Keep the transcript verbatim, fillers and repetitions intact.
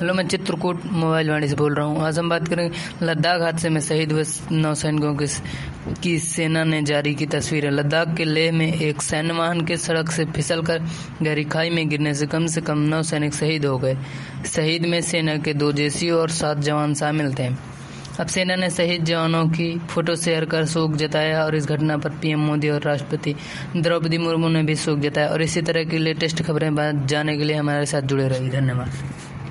Hello, मैं Chitrakoot mobile वाणी से बोल रहा हूँ। आज हम बात करेंगे लद्दाख हादसे में शहीद हुए नौसैनिकों की, की सेना ने जारी की तस्वीरें। लद्दाख के लेह में एक सैन्य वाहन के सड़क से फिसलकर गहरी खाई में गिरने से कम से कम नौ सैनिक शहीद हो गए। शहीद में सेना के दो जेसी और सात जवान शामिल थे। अब सेना ने शहीद जवानों की फोटो शेयर कर शोक जताया और इस घटना पर पीएम मोदी और राष्ट्रपति द्रौपदी मुर्मू ने भी शोक जताया। और इसी तरह की लेटेस्ट खबरें जानने के लिए हमारे साथ जुड़े रहिए। धन्यवाद।